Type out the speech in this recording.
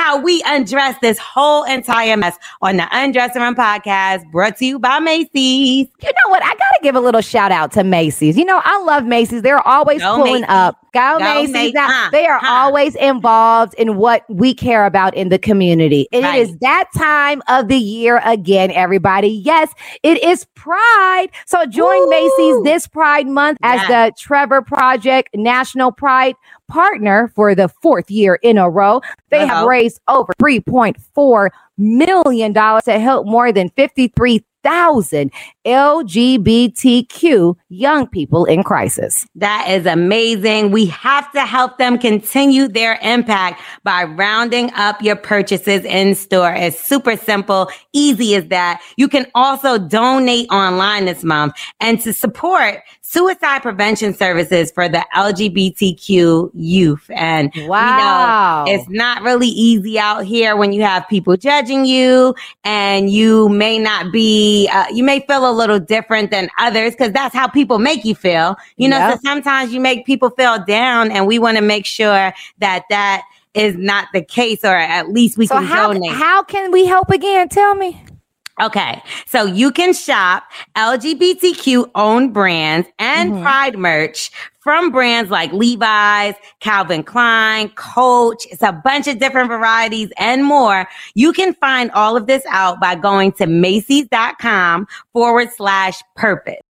how we undress this whole entire mess on the Undressing Room podcast, brought to you by Macy's. You know what? I got to give a little shout out to Macy's. You know, I love Macy's. They're always pulling up. Go Macy's. Now, they are always involved in what we care about in the community. And it is that time of the year again, everybody. Yes, it is Pride. So join Macy's this Pride Month as the Trevor Project National Pride partner for the 4th year in a row. They have raised over $3.4 million to help more than 53,000 LGBTQ young people in crisis. That is amazing. We have to help them continue their impact by rounding up your purchases in store. It's super simple, easy as that. You can also donate online this month and to support suicide prevention services for the LGBTQ youth. And we know it's not really easy out here when you have people judging you and you may not be, you may feel a little different than others because that's how people make you feel. You know, so sometimes you make people feel down and we want to make sure that that is not the case, or at least we can donate. How can we help again? Tell me. Okay, so you can shop LGBTQ owned brands and Pride merch from brands like Levi's, Calvin Klein, Coach. It's a bunch of different varieties and more. You can find all of this out by going to Macy's.com/purpose.